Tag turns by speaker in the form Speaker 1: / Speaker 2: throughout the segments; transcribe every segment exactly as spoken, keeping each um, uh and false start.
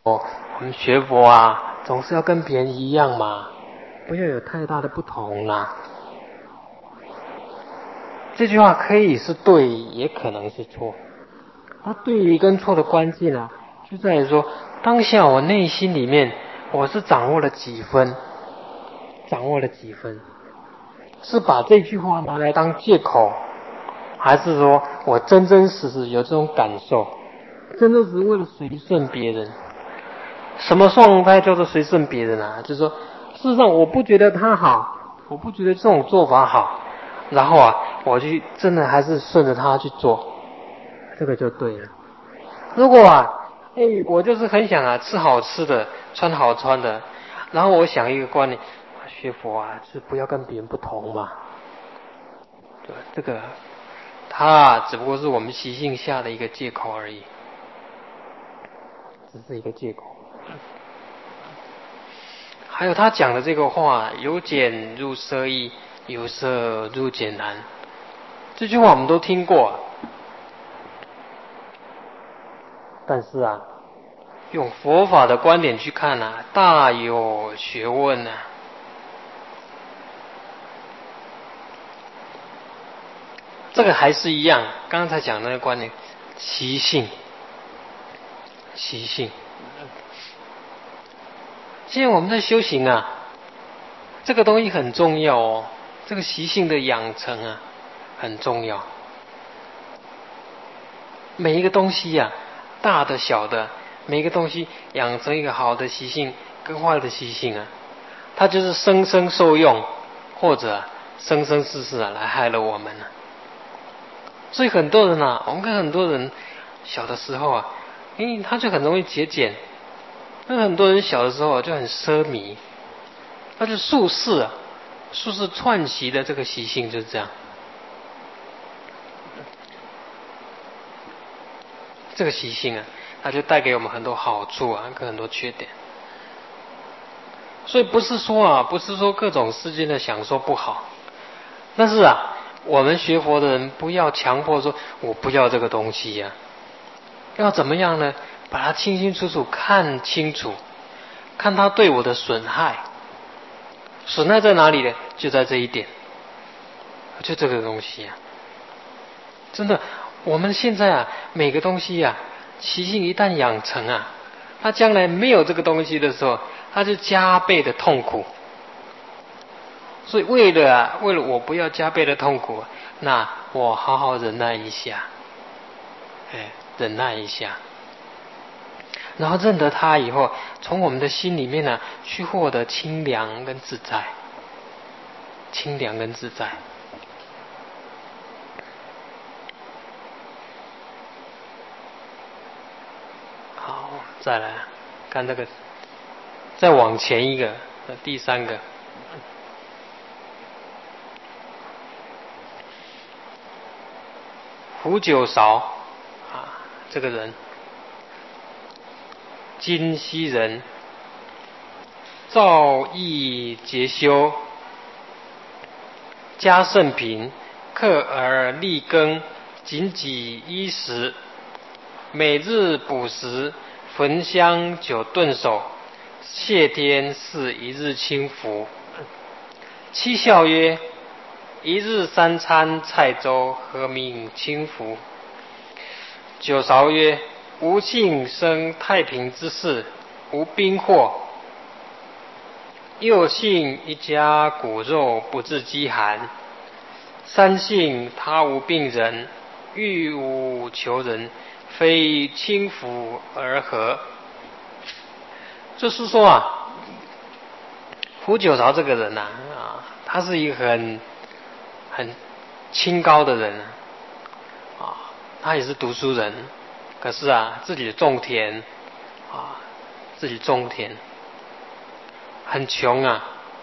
Speaker 1: 我们学佛啊，总是要跟别人一样嘛，不要有太大的不同啦。这句话可以是对，也可能是错。它对跟错的关键啊，就在于说，当下我内心里面我是掌握了几分，掌握了几分，是把这句话拿来当借口，还是说我真真实实有这种感受，真的是为了随顺别人？什么状态叫做随顺别人啊？就是说，事实上我不觉得他好，我不觉得这种做法好，然后啊，我去真的还是顺着他去做，这个就对了。如果啊，哎，我就是很想啊吃好吃的，穿好穿的，然后我想一个观念，学佛啊是不要跟别人不同嘛，对吧？这个他只不过是我们习性下的一个借口而已，只是一个借口。还有他讲的这个话，由俭入奢易，由奢入俭难，这句话我们都听过，但是啊，用佛法的观点去看啊，大有学问啊。这个还是一样，刚才讲的那个观点，习性，习性。现在我们在修行啊，这个东西很重要哦，这个习性的养成啊，很重要。每一个东西呀、啊，大的小的，每一个东西养成一个好的习性跟坏的习性啊，它就是生生受用，或者、啊、生生世世啊来害了我们啊。所以很多人啊，我们看很多人小的时候啊，诶，他就很容易节俭。那很多人小的时候就很奢靡，他就宿世啊，宿世串习的这个习性就是这样。这个习性啊，它就带给我们很多好处啊，跟很多缺点。所以不是说啊，不是说各种世间的享受不好，但是啊，我们学佛的人不要强迫说我不要这个东西呀、啊，要怎么样呢？把它清清楚楚看清楚，看它对我的损害，损害在哪里呢？就在这一点，就这个东西啊。真的，我们现在啊，每个东西啊，习性一旦养成啊，它将来没有这个东西的时候，它就加倍的痛苦。所以为了啊，为了我不要加倍的痛苦，那我好好忍耐一下，哎，忍耐一下。然后认得它以后，从我们的心里面呢，去获得清凉跟自在，清凉跟自在。好，再来看这个，再往前一个，第三个，胡九韶啊，这个人。今昔人，造诣节修，家甚贫，克而力耕，谨己衣食，每日补食，焚香九顿首，谢天是一日清福。七孝曰：一日三餐菜粥，何名清福？九韶曰：吾幸生太平之世，无兵祸。又幸一家骨肉，不致饥寒。三幸他无病人，欲无求人，非轻浮而合。就是说啊，胡九韶这个人呐、啊，啊，他是一个很很清高的人啊，他也是读书人。可是啊，自己种田啊，自己种田，很穷啊。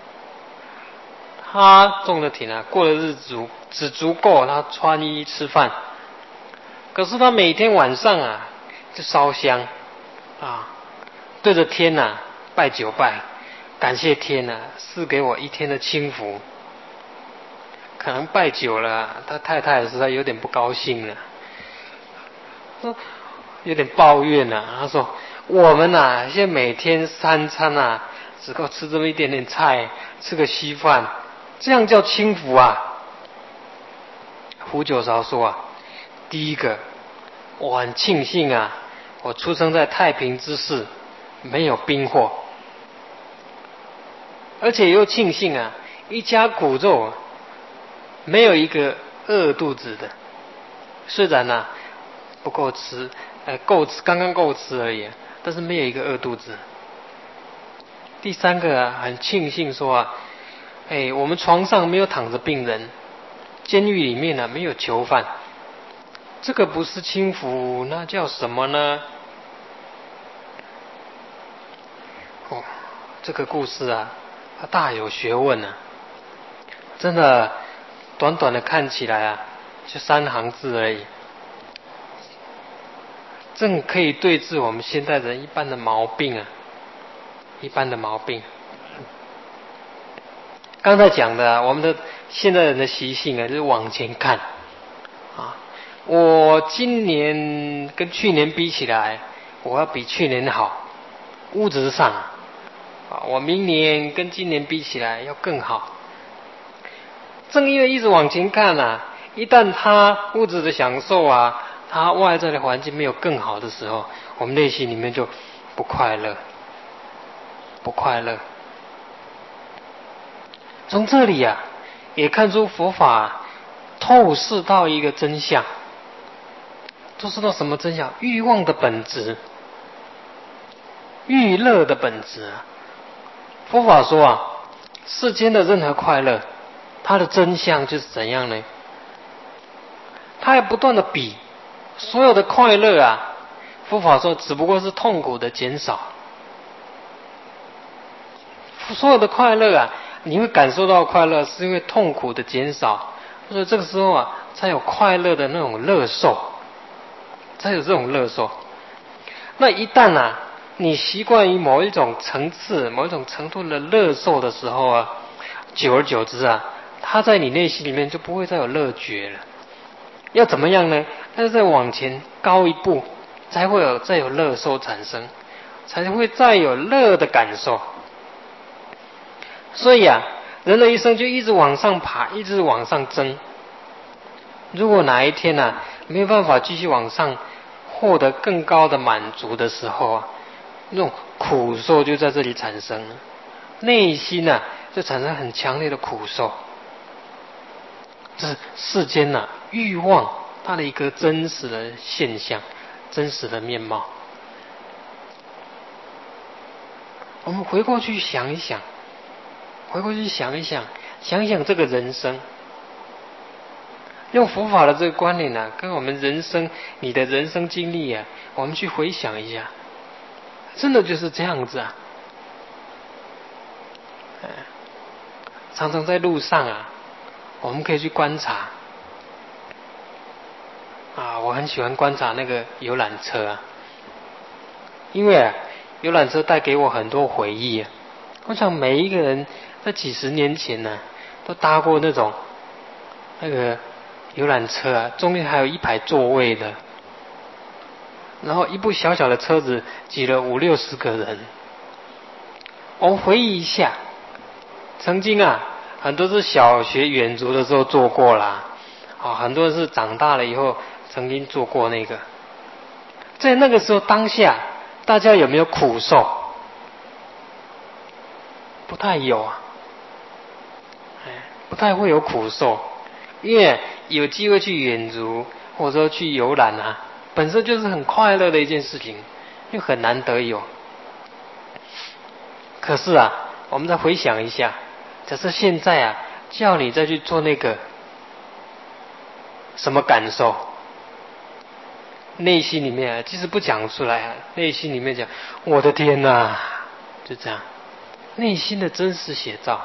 Speaker 1: 他种的田啊，过的日子只足够他穿衣吃饭。可是他每天晚上啊，就烧香啊，对着天呐、啊、拜九拜，感谢天呐、啊、赐给我一天的清福。可能拜久了，他太太实在有点不高兴了，说。有点抱怨啊，他说我们呐、啊，现在每天三餐啊，只够吃这么一点点菜，吃个稀饭，这样叫轻浮啊？胡九韶说啊，第一个，我很庆幸啊，我出生在太平之世，没有兵祸，而且又庆幸啊，一家骨肉没有一个饿肚子的，虽然啊不够吃，呃够吃，刚刚够吃而已，但是没有一个饿肚子。第三个啊，很庆幸说啊，哎，我们床上没有躺着病人，监狱里面呢、啊、没有囚犯，这个不是轻浮，那叫什么呢？哦，这个故事啊，它大有学问啊，真的，短短的看起来啊，就三行字而已，正可以对治我们现代人一般的毛病啊，一般的毛病。刚才讲的、啊，我们的现代人的习性啊，就是往前看啊。我今年跟去年比起来，我要比去年好，物质上啊，我明年跟今年比起来要更好。正因为一直往前看啊，一旦他物质的享受啊，他外在的环境没有更好的时候，我们内心里面就不快乐，不快乐。从这里啊，也看出佛法透视到一个真相，透视到什么真相？欲望的本质，欲乐的本质。佛法说啊，世间的任何快乐，它的真相就是怎样呢？它还不断的比所有的快乐啊，佛法说只不过是痛苦的减少。所有的快乐啊，你会感受到快乐，是因为痛苦的减少，所以这个时候啊，才有快乐的那种乐受，才有这种乐受。那一旦啊，你习惯于某一种层次、某一种程度的乐受的时候啊，久而久之啊，它在你内心里面就不会再有乐觉了。要怎么样呢？要再往前高一步，才会有再有乐受产生，才会再有乐的感受。所以啊，人的一生就一直往上爬，一直往上增。如果哪一天呢、啊，没有办法继续往上获得更高的满足的时候啊，那种苦受就在这里产生了，内心啊就产生很强烈的苦受。这是世间呐、啊、欲望它的一个真实的现象，真实的面貌。我们回过去想一想。回过去想一想，想一想这个人生，用佛法的这个观念啊，跟我们人生你的人生经历啊，我们去回想一下，真的就是这样子啊。常常在路上啊，我们可以去观察啊，我很喜欢观察那个游览车啊，因为啊，游览车带给我很多回忆啊。我想每一个人在几十年前呢、啊，都搭过那种那个游览车啊，中间还有一排座位的，然后一部小小的车子挤了五六十个人。我们回忆一下，曾经啊，很多是小学远足的时候坐过啦，啊，很多是长大了以后曾经坐过那个。在那个时候当下，大家有没有苦受？不太有啊，不太会有苦受，因为有机会去远足或者说去游览啊，本身就是很快乐的一件事情，又很难得有。可是啊，我们再回想一下，假设现在啊，叫你再去做那个，什么感受？内心里面啊，即使不讲出来啊，内心里面讲，我的天哪，就这样，内心的真实写照。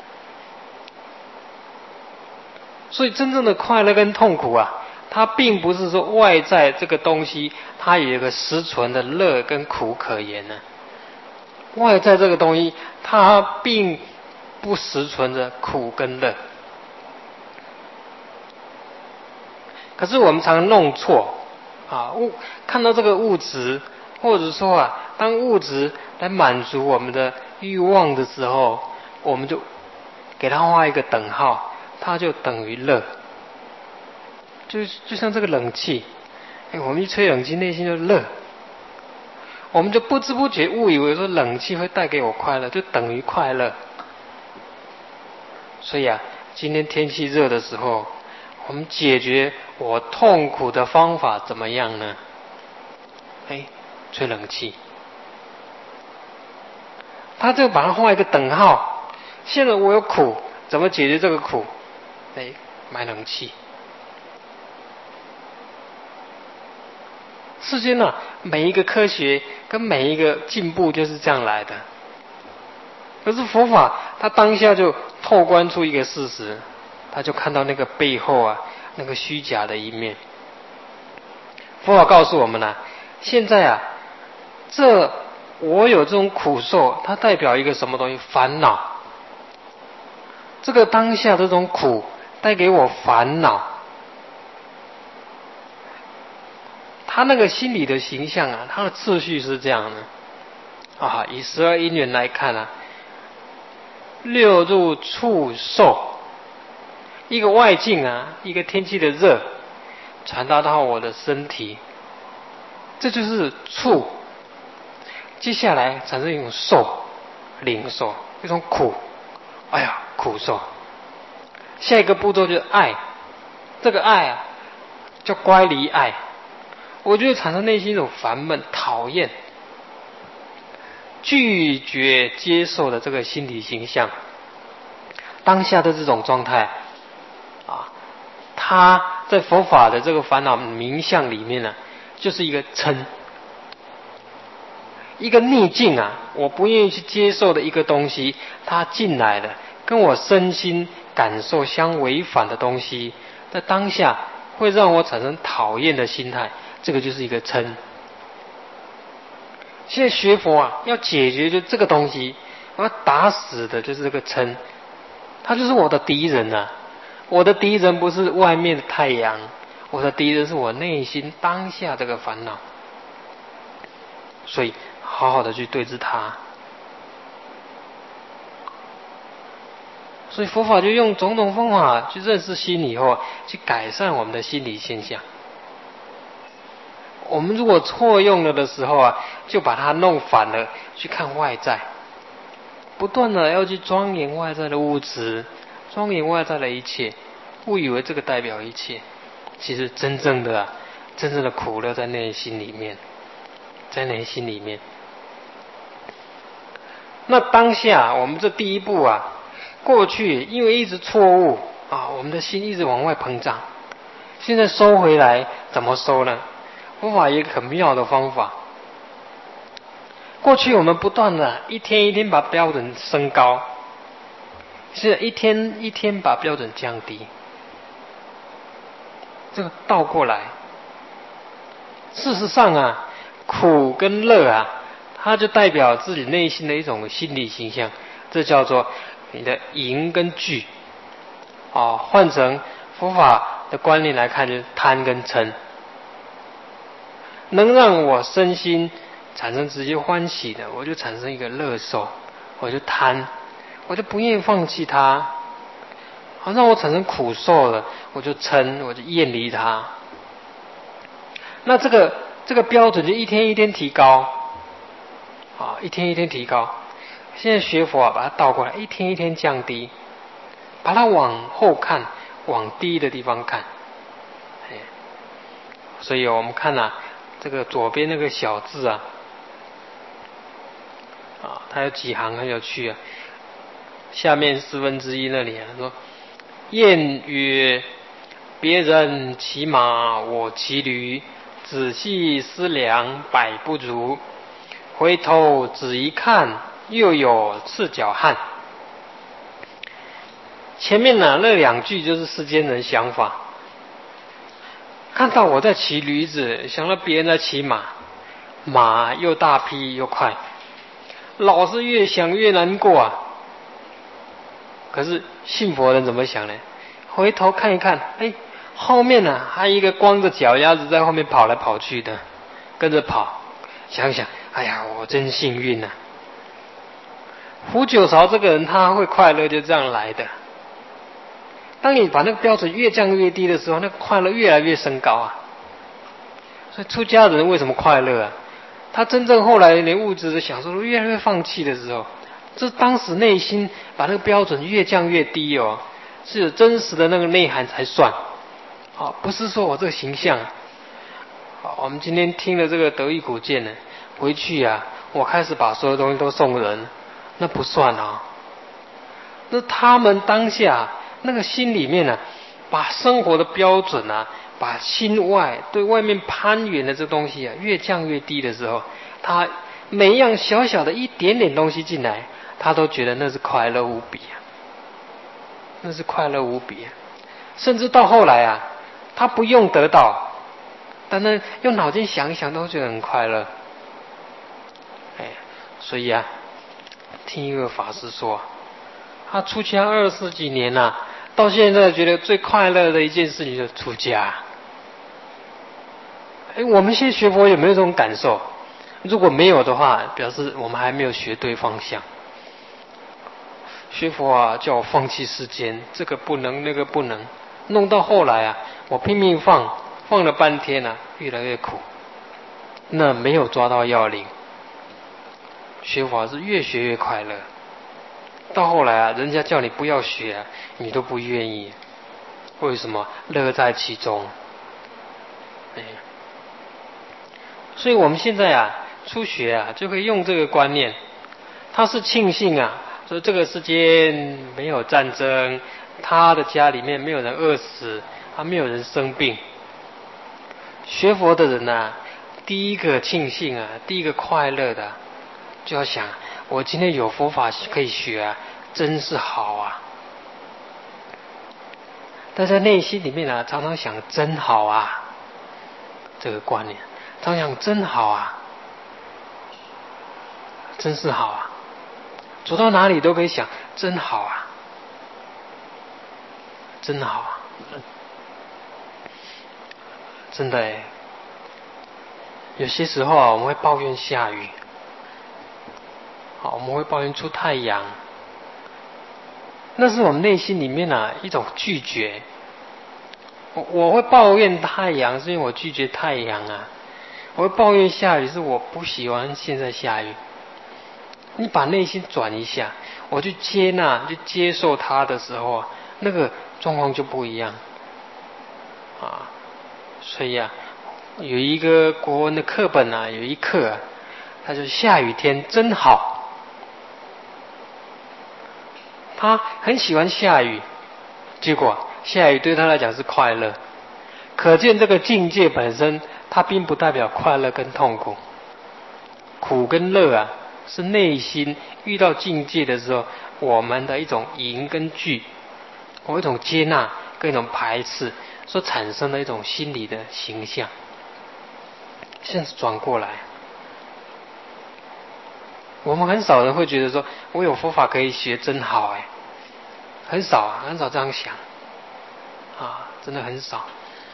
Speaker 1: 所以真正的快乐跟痛苦啊，它并不是说外在这个东西它有一个实存的乐跟苦可言呢、啊。外在这个东西它并不实存着苦跟乐。可是我们常弄错啊，物看到这个物质， 或者说啊，当物质来满足我们的欲望的时候，我们就给它画一个等号，它就等于乐。就就像这个冷气，哎，我们一吹冷气，内心就乐，我们就不知不觉误以为说冷气会带给我快乐，就等于快乐。所以啊，今天天气热的时候，我们解决我痛苦的方法怎么样呢？哎，吹冷气。他就把它画一个等号。现在我有苦，怎么解决这个苦？哎，买冷气。世间呢、啊，每一个科学跟每一个进步就是这样来的。可是佛法，他当下就透观出一个事实，他就看到那个背后啊，那个虚假的一面。佛法告诉我们呢、啊，现在啊，这我有这种苦受，它代表一个什么东西？烦恼。这个当下这种苦带给我烦恼。他那个心理的形象啊，他的次序是这样的啊。以十二因缘来看啊，六入触受，一个外境啊，一个天气的热，传达到我的身体，这就是触。接下来产生一种受，领受，一种苦，哎呀，苦受。下一个步骤就是爱，这个爱啊，叫乖离爱。我就会产生内心一种烦闷、讨厌、拒绝接受的这个心理形象。当下的这种状态啊，它在佛法的这个烦恼名相里面呢、啊，就是一个嗔，一个逆境啊，我不愿意去接受的一个东西，它进来了，跟我身心感受相违反的东西，在当下会让我产生讨厌的心态。这个就是一个嗔。现在学佛啊，要解决就这个东西，我要打死的就是这个嗔，它就是我的敌人啊！我的敌人不是外面的太阳，我的敌人是我内心当下这个烦恼。所以好好的去对治它。所以佛法就用种种方法去认识心以后，去改善我们的心理现象。我们如果错用了的时候啊，就把它弄反了，去看外在，不断的要去庄严外在的物质，庄严外在的一切，误以为这个代表一切。其实真正的、啊、真正的苦乐在内心里面，在内心里面。那当下我们这第一步啊，过去因为一直错误啊，我们的心一直往外膨胀，现在收回来怎么收呢？佛法有一个很妙的方法。过去我们不断的一天一天把标准升高，现在一天一天把标准降低。这个倒过来，事实上啊，苦跟乐啊，它就代表自己内心的一种心理形象，这叫做你的淫跟惧。哦，换成佛法的观念来看，就是贪跟嗔。能让我身心产生直接欢喜的，我就产生一个乐受，我就贪，我就不愿意放弃它。好，让我产生苦受了，我就嗔，我就厌离它。那这个这个标准就一天一天提高，啊，一天一天提高。现在学佛啊，把它倒过来，一天一天降低，把它往后看，往低的地方看。所以我们看啊，这个左边那个小字啊，啊，它有几行很有趣啊。下面四分之一那里啊，说：“谚曰，别人骑马，我骑驴。仔细思量，百不如。回头只一看，又有赤脚汉。”前面呢那两句就是世间人想法。看到我在骑驴子，想到别人在骑马，马又大匹又快，老是越想越难过啊。可是信佛人怎么想呢？回头看一看，哎，后面呢、啊、还有一个光着脚丫子在后面跑来跑去的，跟着跑， 想想，哎呀，我真幸运啊！胡九潮这个人他会快乐就这样来的。当你把那个标准越降越低的时候，那个快乐越来越升高啊。所以出家人为什么快乐啊？他真正后来连物质的享受都越来越放弃的时候，这当时内心把那个标准越降越低哦，是有真实的那个内涵才算。好，不是说我这个形象。好，我们今天听了这个得意古鉴呢，回去啊，我开始把所有东西都送人，那不算啊。那他们当下那个心里面啊，把生活的标准啊，把心外对外面攀援的这东西啊，越降越低的时候，他每一样小小的一点点东西进来，他都觉得那是快乐无比啊，那是快乐无比啊。甚至到后来啊，他不用得到，但是用脑筋想一想，都觉得很快乐。哎，所以啊，听一个法师说，他出家二十几年了、啊，到现在觉得最快乐的一件事情就是出家。哎，我们现在学佛有没有这种感受？如果没有的话，表示我们还没有学对方向。学佛啊，叫我放弃世间，这个不能，那个不能，弄到后来啊，我拼命放，放了半天啊，越来越苦。那没有抓到要领。学法是越学越快乐，到后来啊，人家叫你不要学啊，你都不愿意。为什么？乐在其中。哎，所以我们现在啊，初学啊，就可以用这个观念。他是庆幸啊，说这个世间没有战争，他的家里面没有人饿死，他没有人生病。学佛的人啊，第一个庆幸啊，第一个快乐的，就要想，我今天有佛法可以学啊，真是好啊。但在内心里面啊，常常想真好啊，这个观念，常常想真好啊，真是好啊，走到哪里都可以想真好啊，真好啊，真的哎。有些时候啊，我们会抱怨下雨，好，我们会抱怨出太阳，那是我们内心里面啊一种拒绝。我我会抱怨太阳，是因为我拒绝太阳啊。我会抱怨下雨，是我不喜欢现在下雨。你把内心转一下，我去接纳、去接受它的时候啊，那个状况就不一样啊。所以啊，有一个国文的课本啊，有一课啊，它就下雨天真好。他很喜欢下雨，结果下雨对他来讲是快乐。可见这个境界本身，它并不代表快乐跟痛苦。苦跟乐啊，是内心遇到境界的时候，我们的一种迎跟拒，或一种接纳跟一种排斥所产生的一种心理的形象。现在转过来，我们很少人会觉得说，我有佛法可以学，真好哎，很少啊，很少这样想啊，真的很少。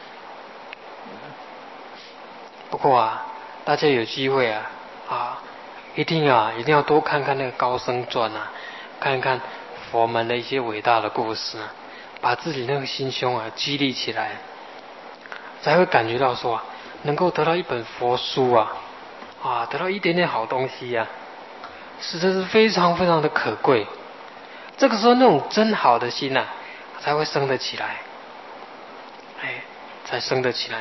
Speaker 1: 不过啊，大家有机会啊啊，一定啊，一定要多看看那个高僧传啊，看看佛门的一些伟大的故事啊，把自己那个心胸啊激励起来，才会感觉到说、啊，能够得到一本佛书啊，啊，得到一点点好东西啊，实在是非常非常的可贵。这个时候那种真好的心啊，才会生得起来，哎，才生得起来。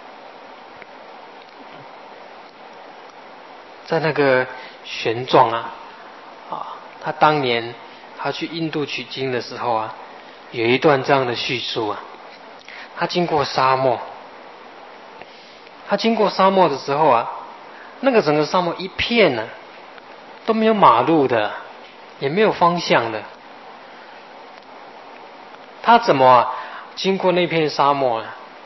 Speaker 1: 在那个玄奘啊，啊，他当年他去印度取经的时候啊，有一段这样的叙述啊。他经过沙漠，他经过沙漠的时候啊，那个整个沙漠一片呢、啊、都没有马路的，也没有方向的。他怎么、啊、经过那片沙漠呢？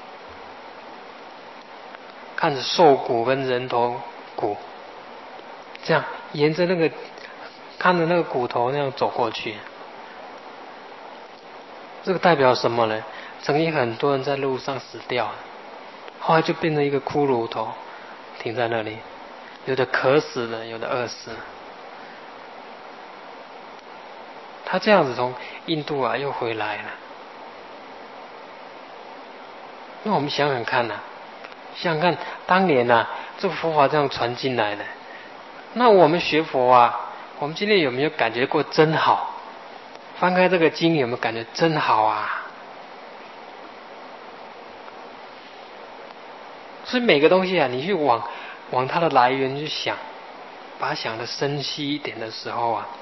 Speaker 1: 看着兽骨跟人头骨。这样沿着那个看着那个骨头那样走过去，这个代表什么呢？曾经很多人在路上死掉了，后来就变成一个骷髅头停在那里。 有的渴死了，有的饿死了。他这样子从印度啊又回来了。那我们想想看呐、啊，想想看当年呐、啊，这个佛法这样传进来的，那我们学佛啊，我们今天有没有感觉过真好？翻开这个经有没有感觉真好啊？所以每个东西啊，你去往往它的来源去想，把它想得深细一点的时候啊，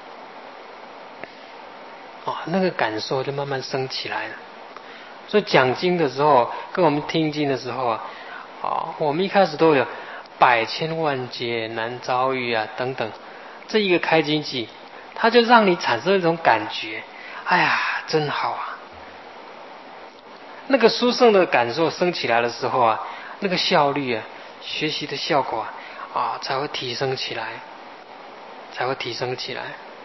Speaker 1: 哦，那个感受就慢慢升起来了。所以讲经的时候，跟我们听经的时候啊，哦，我们一开始都有百千万劫难遭遇啊等等，这一个开经偈，它就让你产生一种感觉，哎呀，真好啊！那个殊胜的感受升起来的时候啊，那个效率啊，学习的效果啊，啊才会提升起来，才会提升起来。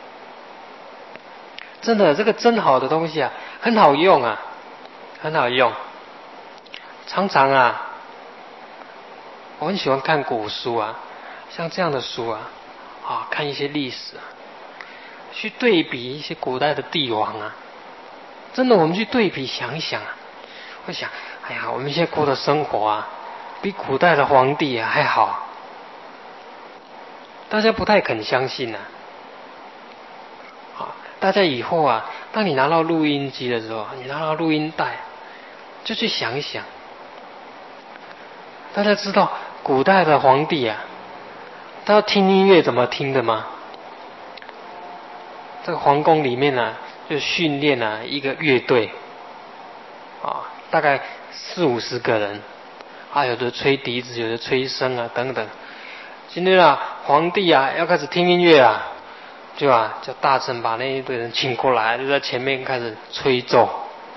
Speaker 1: 真的，这个真好的东西啊，很好用啊，很好用。常常啊，我很喜欢看古书啊，像这样的书啊，啊，看一些历史啊，去对比一些古代的帝王啊。真的，我们去对比想一想啊，会想，哎呀，我们现在过的生活啊，比古代的皇帝啊还好。大家不太肯相信啊。啊，大家以后啊，当你拿到录音机的时候，你拿到录音带，就去想一想。大家知道古代的皇帝啊，他要听音乐怎么听的吗？这个皇宫里面呢、啊，就训练啊一个乐队，啊，大概四五十个人，啊，有的吹笛子，有的吹笙啊等等。今天啊，皇帝啊要开始听音乐啊，就啊叫大臣把那一堆人请过来，就在前面开始吹奏。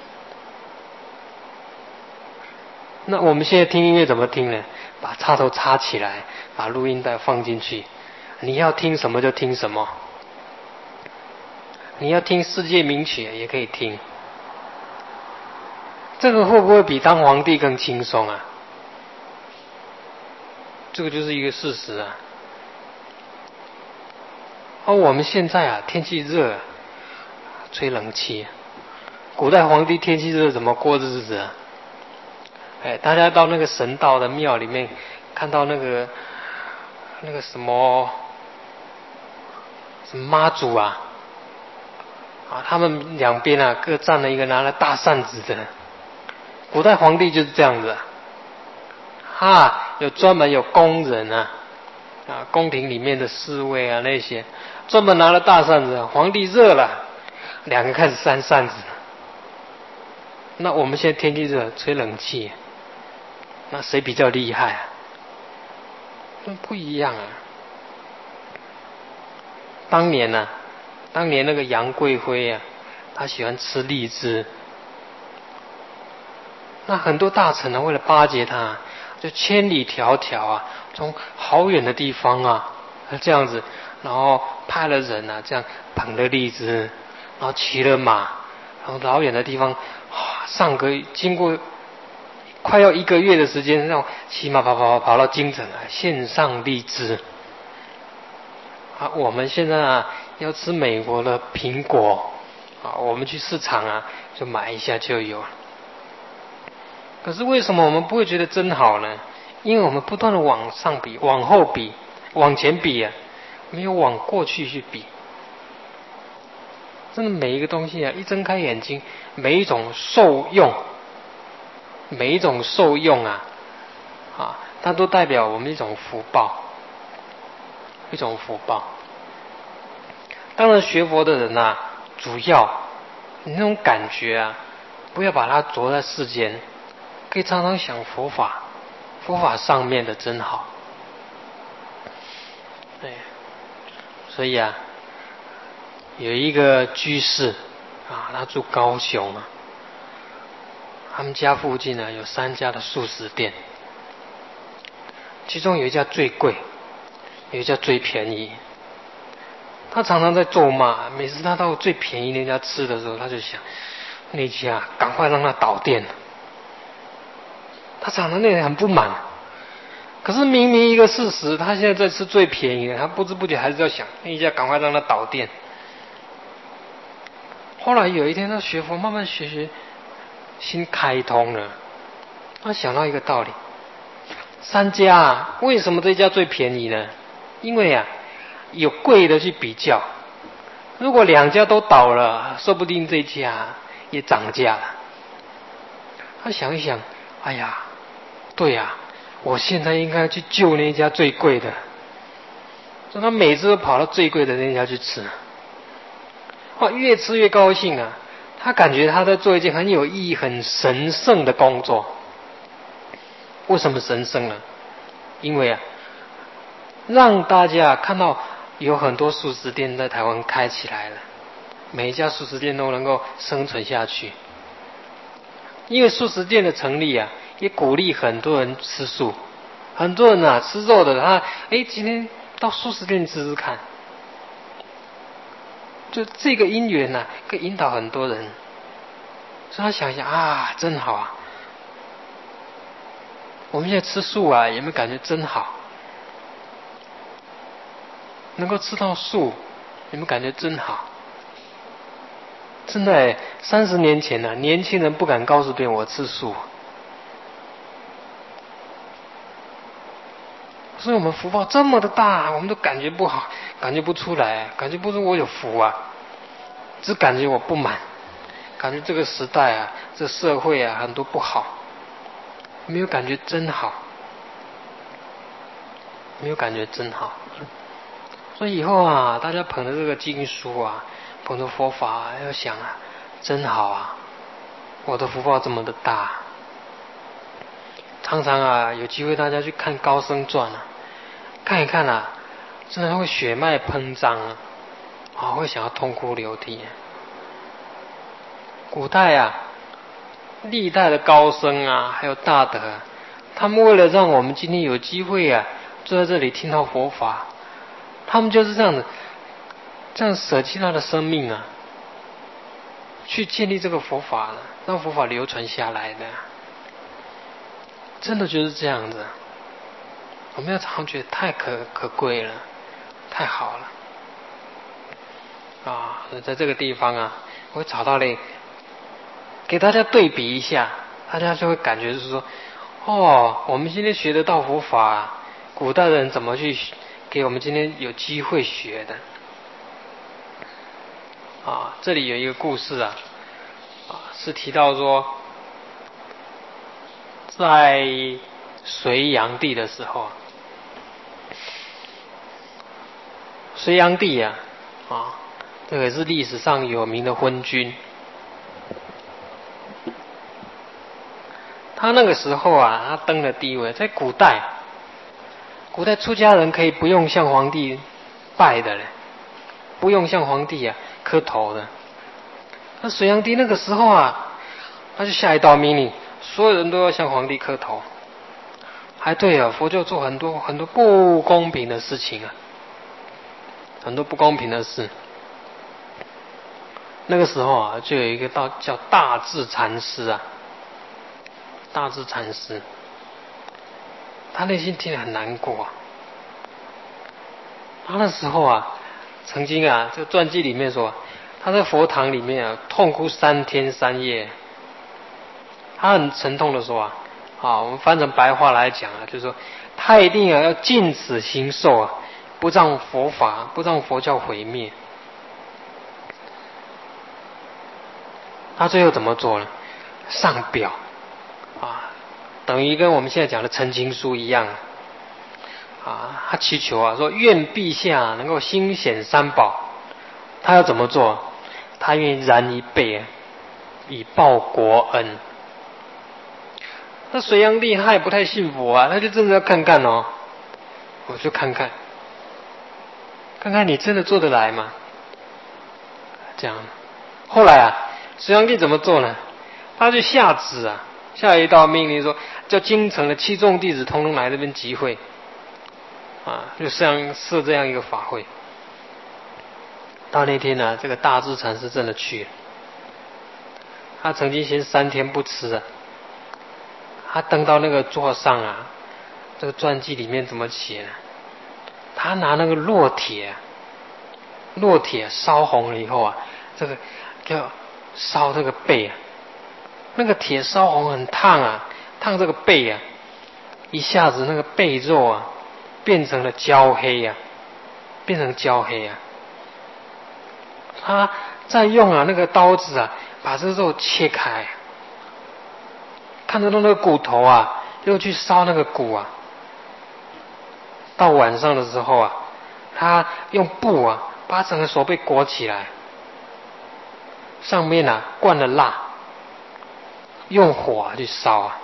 Speaker 1: 那我们现在听音乐怎么听呢？把插头插起来，把录音带放进去，你要听什么就听什么。你要听世界名曲也可以听。这个会不会比当皇帝更轻松啊？这个就是一个事实啊。而我们现在啊，天气热，吹冷气。古代皇帝天气热怎么过日子啊？哎，大家到那个神道的庙里面，看到那个那个什么什么妈祖啊，啊，他们两边啊各站了一个拿了大扇子的。古代皇帝就是这样子啊，啊，有专门有宫人啊，啊，宫廷里面的侍卫啊那些，专门拿了大扇子，皇帝热了，两个开始扇扇子。那我们现在天气热，吹冷气。那谁比较厉害啊？不一样啊！当年呢、啊，当年那个杨贵妃啊，她喜欢吃荔枝。那很多大臣呢，为了巴结她，就千里迢迢啊，从好远的地方啊，这样子，然后派了人啊，这样捧着荔枝，然后骑了马，然后老远的地方，上个经过。快要一个月的时间，让骑马跑跑跑跑到京城啊，献上荔枝。啊，我们现在啊要吃美国的苹果，啊，我们去市场啊就买一下就有了。可是为什么我们不会觉得真好呢？因为我们不断的往上比，往后比，往前比啊，没有往过去去比。真的每一个东西啊，一睁开眼睛，每一种受用。每一种受用啊，啊，它都代表我们一种福报，一种福报。当然，学佛的人呐、啊，主要你那种感觉啊，不要把它着在世间，可以常常想佛法，佛法上面的真好。对，所以啊，有一个居士啊，他住高雄啊。他们家附近呢有三家的素食店，其中有一家最贵，有一家最便宜。他常常在咒骂，每次他到最便宜那家吃的时候，他就想那家赶快让他倒店。他常常那很不满， 可是明明一个事实，他现在在吃最便宜的，他不知不觉还是要想那一下赶快让他导电。后来有一天，他学佛慢慢学学，心开通了，他想到一个道理：三家啊，为什么这家最便宜呢？因为啊，有贵的去比较。如果两家都倒了，说不定这家也涨价了。他想一想，哎呀，对呀、啊，我现在应该去救那家最贵的。所以他每次都跑到最贵的那家去吃。哇，越吃越高兴啊！他感觉他在做一件很有意义、很神圣的工作。为什么神圣呢？因为啊，让大家看到有很多素食店在台湾开起来了，每一家素食店都能够生存下去。因为素食店的成立啊，也鼓励很多人吃素。很多人啊，吃肉的他，哎，今天到素食店吃吃看。就这个因缘呐、啊，可以引导很多人。所以他想一想啊，真好啊！我们现在吃素啊，有没有感觉真好？能够吃到素，有没有感觉真好？真的哎，三十年前呢、啊，年轻人不敢告诉别人我吃素，所以我们福报这么的大，我们都感觉不好，感觉不出来，感觉不出我有福啊，只感觉我不满，感觉这个时代啊，这社会啊，很多不好，没有感觉真好，没有感觉真好。所以以后啊，大家捧着这个经书啊，捧着佛法、啊，要想啊，真好啊，我的福报这么的大。常常啊，有机会大家去看《高僧传》啊，看一看啊，真的会血脉喷张啊，啊，会想要痛哭流涕、啊。古代啊，历代的高僧啊，还有大德，他们为了让我们今天有机会啊，坐在这里听到佛法，他们就是这样子，这样舍弃他的生命啊，去建立这个佛法，让佛法流传下来的。真的就是这样子，我们要常觉得太可可贵了，太好了啊！在这个地方啊，我找到了，给大家对比一下，大家就会感觉就是说，哦，我们今天学得到佛法，古代的人怎么去给我们今天有机会学的啊？这里有一个故事啊，啊，是提到说，在隋炀帝的时候，隋炀帝啊，啊，这个也是历史上有名的昏君。他那个时候啊，他登了帝位。在古代，古代出家人可以不用向皇帝拜的嘞，不用向皇帝啊磕头的。那隋炀帝那个时候啊，他就下一道命令，所有人都要向皇帝磕头。还对啊，佛教做很多很多不公平的事情啊，很多不公平的事。那个时候啊，就有一个道叫大智禅师啊，大智禅师，他内心听得很难过啊。他那时候啊，曾经啊，这个传记里面说，他在佛堂里面啊，痛哭三天三夜。他很沉痛的说啊，啊，我们翻成白话来讲啊，就是说，他一定啊要尽此行受啊，不让佛法，不让佛教毁灭。他最后怎么做呢？上表啊，等于跟我们现在讲的陈情书一样啊。他祈求啊，说愿陛下能够心显三宝。他要怎么做？他愿意燃一倍，以报国恩。那隋炀帝他也不太信佛啊，他就真的要看看哦，我就看看，看看你真的做得来吗？这样，后来啊，隋炀帝怎么做呢？他就下旨啊，下一道命令说，叫京城的七众弟子通通来这边集会，啊，就这样设这样一个法会。到那天呢、啊，这个大智禅师真的去了。他曾经先三天不吃啊，他登到那个座上啊， 这个传记里面怎么写呢？他拿那个烙铁，烙铁烧红了以后啊，这个叫烧这个背啊，那个铁烧红很烫啊，烫这个背啊，一下子那个背肉啊变成了焦黑啊，变成焦黑啊。他再用啊那个刀子啊把这肉切开，看得到那个骨头啊，又去烧那个骨啊。到晚上的时候啊，他用布啊把整个手背裹起来，上面啊灌了蜡，用火啊去烧啊，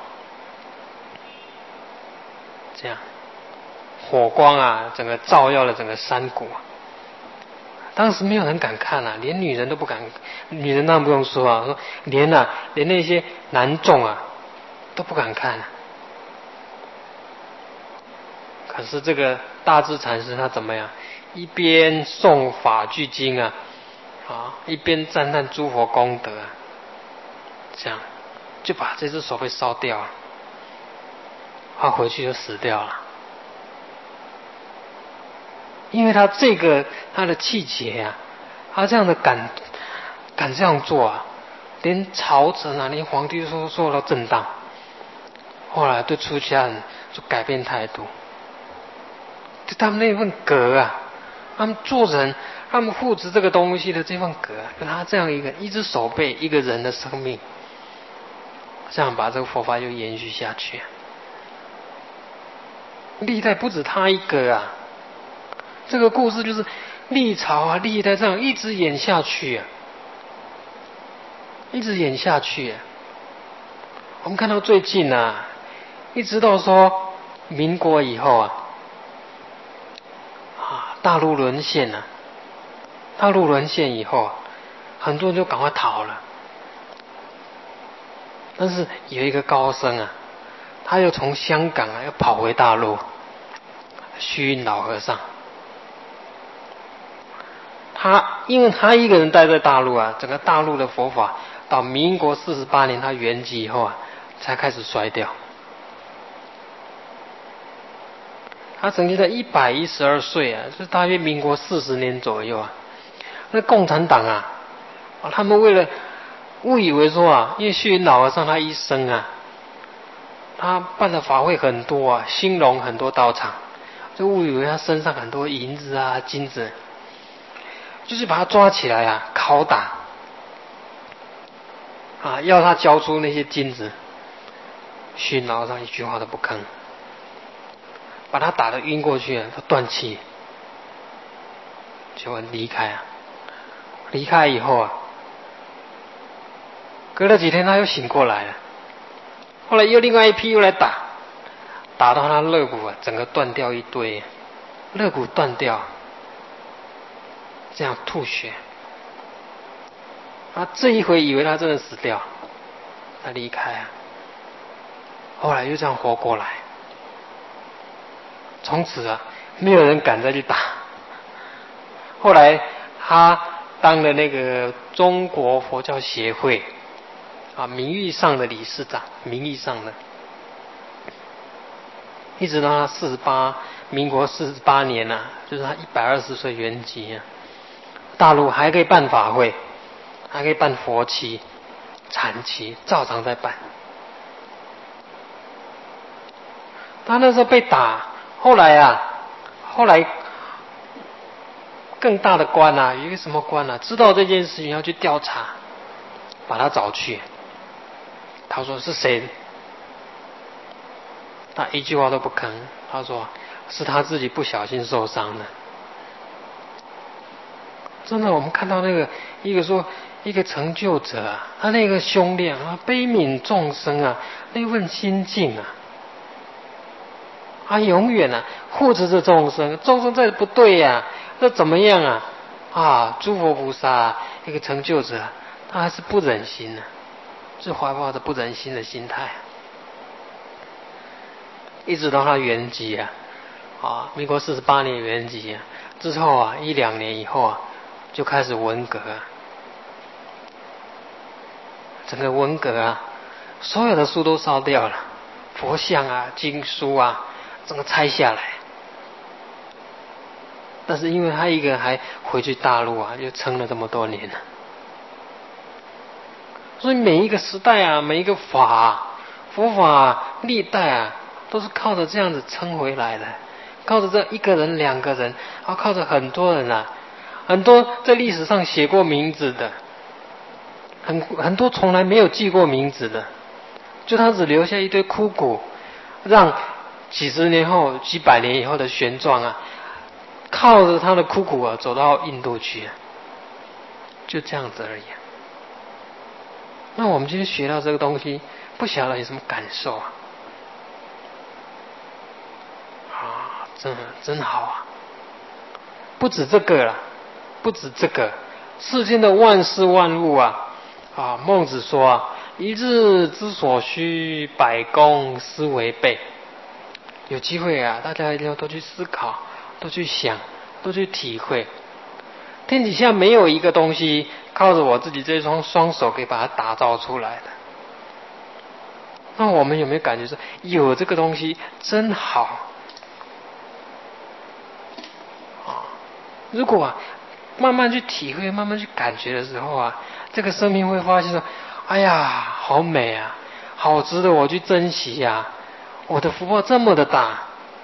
Speaker 1: 这样火光啊整个照耀了整个山谷啊。当时没有人敢看啊，连女人都不敢，女人当然不用说啊，说连啊连那些男众啊都不敢看啊。可是这个大智禅师他怎么样？一边诵法句经啊，啊，一边赞叹诸佛功德啊，这样就把这只手被烧掉了，他回去就死掉了。因为他这个他的气节啊，他这样的敢敢这样做啊，连朝臣啊，连皇帝都受到震荡。后来对出家人就改变态度。就他们那份格啊，他们做人，他们护持这个东西的这份格，跟他这样一个一只手背一个人的生命，这样把这个佛法就延续下去。历代不止他一个啊，这个故事就是历朝啊历代这样一直演下去啊，一直演下去啊。我们看到最近啊，一直到说民国以后啊。大陆沦陷啊！大陆沦陷以后，很多人就赶快逃了。但是有一个高僧啊，他又从香港啊又跑回大陆，虚云老和尚。他因为他一个人待在大陆啊，整个大陆的佛法到民国四十八年他圆寂以后啊，才开始衰掉。他曾经在一百一十二岁啊，是大约民国四十年左右啊。那共产党啊，啊，他们为了误以为说啊，因为虚云老和尚他一生啊，他办的法会很多啊，兴隆很多道场，就误以为他身上很多银子啊、金子，就是把他抓起来啊，拷打啊，要他交出那些金子。虚云老和尚一句话都不吭。把他打得晕过去了，他断气，就离开啊。离开以后啊，隔了几天他又醒过来了。后来又另外一批又来打，打到他肋骨啊，整个断掉一堆，肋骨断掉，这样吐血。他这一回以为他真的死掉，他离开啊。后来又这样活过来。从此啊，没有人敢再去打。后来他当了那个中国佛教协会啊名誉上的理事长，名义上的，一直到他四十八，民国四十八年啊，就是他一百二十岁圆寂啊，大陆还可以办法会，还可以办佛期、禅期，照常在办。他那时候被打。后来啊，后来更大的官啊，有一个什么官啊，知道这件事情要去调查，把他找去。他说是谁？他一句话都不吭。他说是他自己不小心受伤的。真的，我们看到那个一个说一个成就者啊，他那个胸量啊，悲悯众生啊，那份心境啊。他永远啊护持着众生，众生这不对呀、啊，这怎么样啊？啊，诸佛菩萨、啊、一个成就者，他还是不忍心呢、啊，是怀抱着不忍心的心态，一直到他圆寂啊，啊，民国四十八年圆寂啊，之后啊一两年以后啊，就开始文革啊，整个文革啊，所有的书都烧掉了，佛像啊、经书啊。 整个拆下来。但是因为他一个人还回去大陆啊，就撑了这么多年了。所以每一个时代啊，每一个法啊，佛法啊，历代啊，都是靠着这样子撑回来的，靠着这一个人、两个人，然后靠着很多人啊，很多在历史上写过名字的，很很多从来没有记过名字的，就他只留下一堆枯骨，让几十年后、几百年以后的玄奘啊，靠着他的枯骨啊，走到印度去，就这样子而已。那我们今天学到这个东西，不晓得有什么感受啊？啊，真真好啊！不止这个了，不止这个，世间的万事万物啊，啊，孟子说啊，一日之所需，百公司为备。有机会啊，大家一定要多去思考，多去想，多去体会。天底下没有一个东西靠着我自己这双双手可以把它打造出来的。那我们有没有感觉说，有这个东西真好啊？如果啊，慢慢去体会，慢慢去感觉的时候啊，这个生命会发现说，哎呀，好美啊，好值得我去珍惜啊，我的福报这么的大，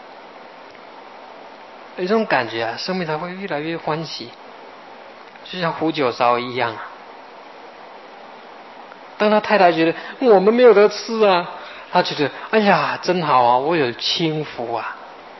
Speaker 1: 有这种感觉啊，生命才会越来越欢喜。就像胡九烧一样，当他太太觉得我们没有得吃啊，他觉得哎呀真好啊，我有清福啊。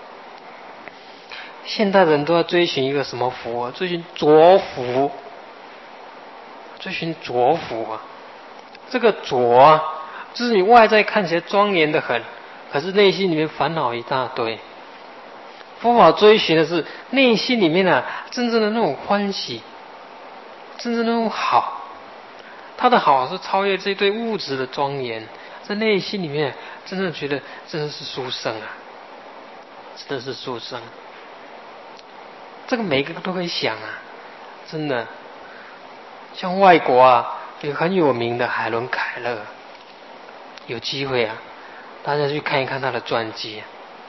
Speaker 1: 现代人都要追寻一个什么福啊？追寻浊福，追寻浊福啊。这个浊啊，就是你外在看起来庄严的很，可是内心里面烦恼一大堆。佛法追寻的是内心里面啊真正的那种欢喜，真正的那种好。他的好是超越这对物质的庄严，在内心里面真的觉得真的是殊胜啊，真的是殊胜。这个每个都可以想啊，真的。像外国啊，有很有名的海伦凯勒，有机会啊，大家去看一看他的传记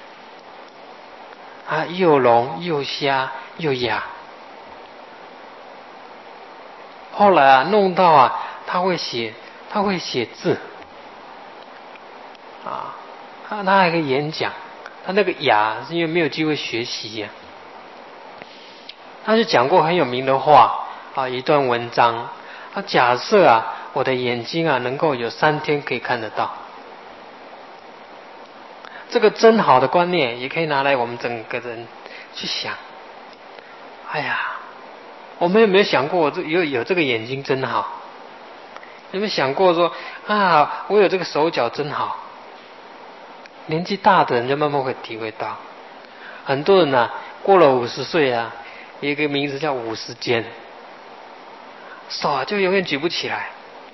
Speaker 1: 啊，又聋又瞎又哑。后来啊，弄到啊，他会写，他会写字啊，他他还可以演讲。他那个哑是因为没有机会学习呀、啊。他就讲过很有名的话啊，一段文章。他假设啊，我的眼睛啊能够有三天可以看得到，这个真好的观念也可以拿来我们整个人去想。哎呀，我们有没有想过，我这有有这个眼睛真好？有没有想过说啊，我有这个手脚真好？年纪大的人就慢慢会体会到，很多人啊，过了五十岁啊，有一个名字叫五十肩，手啊就永远举不起来。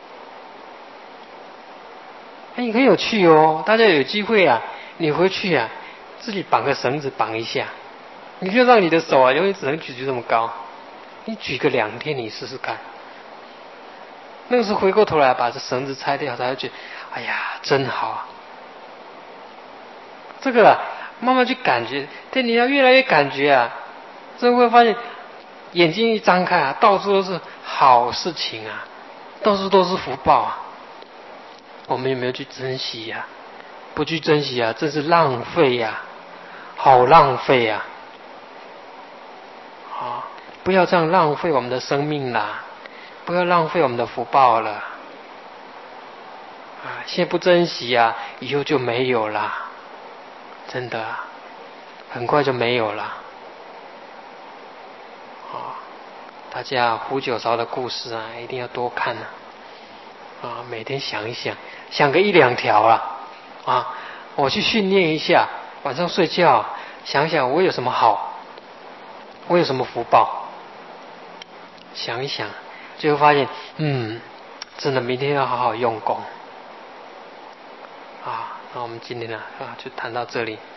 Speaker 1: 哎，很有趣哦，大家有机会啊，你回去啊，自己绑个绳子绑一下，你就让你的手啊永远只能举就这么高，你举个两天，你试试看。那个时候回过头来把这绳子拆掉，才会觉得，哎呀，真好啊！这个啊，慢慢去感觉，对，你要越来越感觉啊，真会发现，眼睛一张开啊，到处都是好事情啊，到处都是福报啊。我们有没有去珍惜呀、啊？不去珍惜啊，真是浪费呀、啊，好浪费呀、啊！啊，不要这样浪费我们的生命啦，不要浪费我们的福报了。啊，现在不珍惜啊，以后就没有啦，真的、啊，很快就没有了。啊，大家胡九韶的故事啊，一定要多看啊。啊，每天想一想，想个一两条啊，啊，我去训练一下，晚上睡觉想想我有什么好，我有什么福报，想一想，最后发现，嗯，真的明天要好好用功。啊，那我们今天呢啊就谈到这里。